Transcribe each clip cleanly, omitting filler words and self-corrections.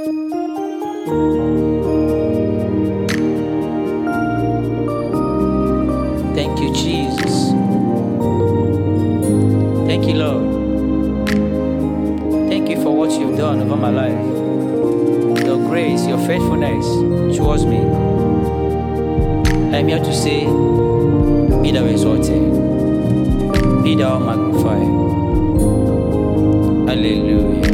Thank you, Jesus. Thank you, Lord. Thank you for what you've done over my life. Your grace, your faithfulness towards me. I'm here to say, be thou exalted, be thou magnified. Hallelujah.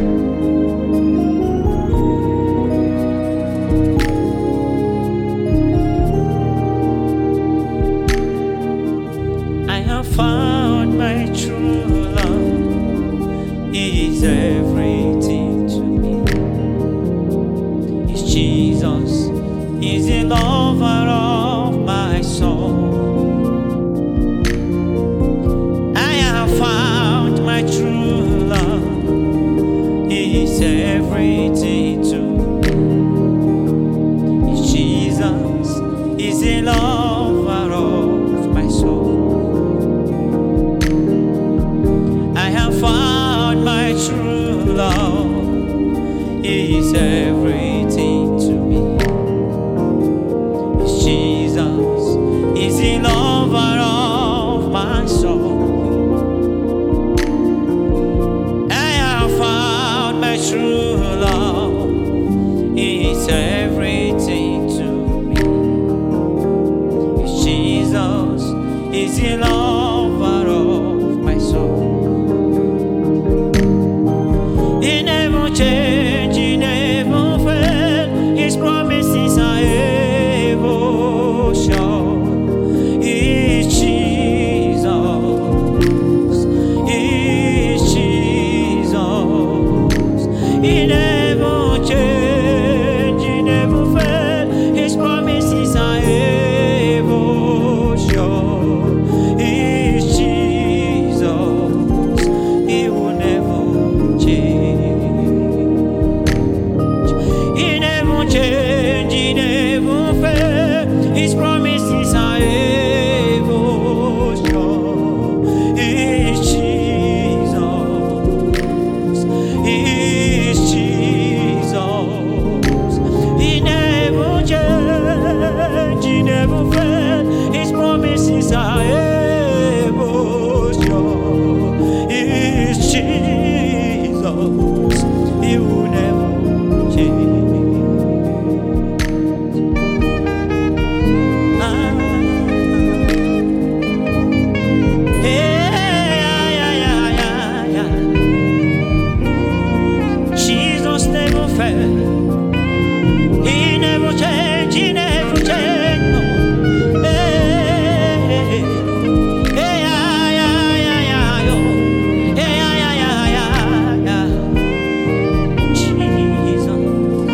I have found my true love. He is everything to me. It's Jesus. He's the lover of my soul. I have found my true love. He is everything to me. It's Jesus. He's the lover of my soul. I have found my true love. He is everything to me. It's Jesus. He's the lover of my soul. I have found my true love. He is everything to me. It's Jesus. He's the lover of my soul. He never changed, he never failed. His promises are ever sure. He's Jesus, he's Jesus. He never changed, he never failed. His promises are ever sure. He's Jesus, he will never change. He never changed, he never failed. His promises are ever sure. He's Jesus, he's Jesus. He never changed, he never failed. His promises are ever sure. He's Jesus, he will never change. Jesus never failed. He never changed. He never changed. No. Hey, hey, yeah, yeah, yeah, yeah, yo. Hey, yeah, yeah, yeah, yeah, yeah. Jesus.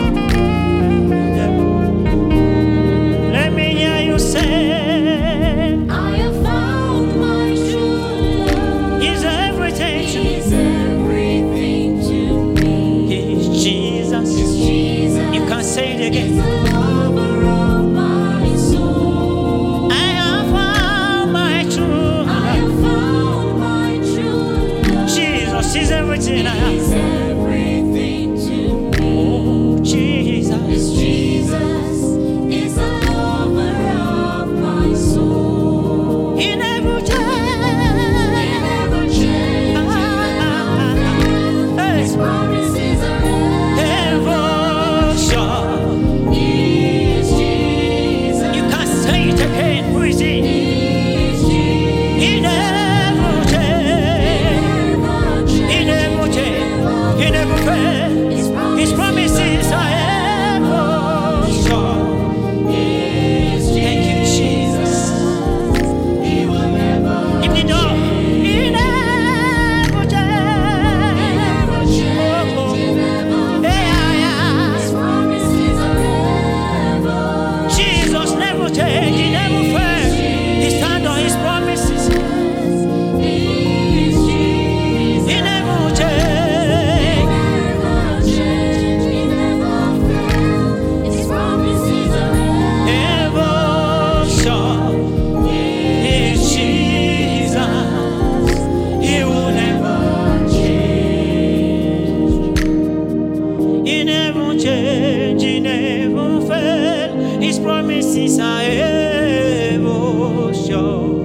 Let me hear you say, I have found my true love. He's everything to me. He's everything to me. He's Jesus. Jesus. You can't say it He's again. the lover of my soul. I have found my true I love. have found my true love. Jesus is everything I He's have. everything to me. Oh, Jesus. Jesus is the lover of my soul. He never He changed. never changed. He never failed. His promises are Ever sure. He is Jesus. You can't say it again. Who is he? He is Jesus. He never changed. He never changed. He never failed. His promises are ever sure. Thank you, Jesus. He will never Give me the door. He never changed. He never changed. He never Yeah. His promises are ever Jesus never changed. He never failed. He stand on his promises. He is Jesus. He never He changed. never changed. He never failed. His promises are Ever sure. He's Jesus. He will never change. He never changed. change, He never fail. His promises are ever sure.